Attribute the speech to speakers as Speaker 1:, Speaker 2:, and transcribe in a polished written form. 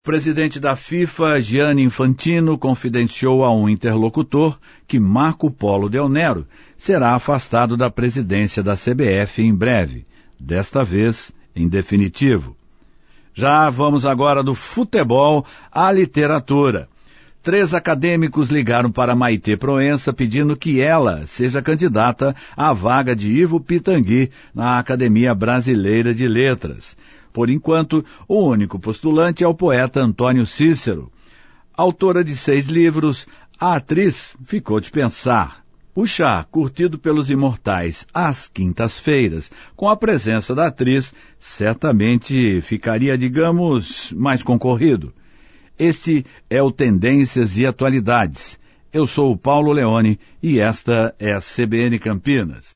Speaker 1: O presidente da FIFA, Gianni Infantino, confidenciou a um interlocutor que Marco Polo Del Nero será afastado da presidência da CBF em breve, desta vez em definitivo. Já vamos agora do futebol à literatura. 3 acadêmicos ligaram para Maitê Proença pedindo que ela seja candidata à vaga de Ivo Pitangui na Academia Brasileira de Letras. Por enquanto, o único postulante é o poeta Antônio Cícero. Autora de 6 livros, a atriz ficou de pensar. O chá, curtido pelos imortais às quintas-feiras, com a presença da atriz, certamente ficaria, digamos, mais concorrido. Este é o Tendências e Atualidades. Eu sou o Paulo Leone e esta é a CBN Campinas.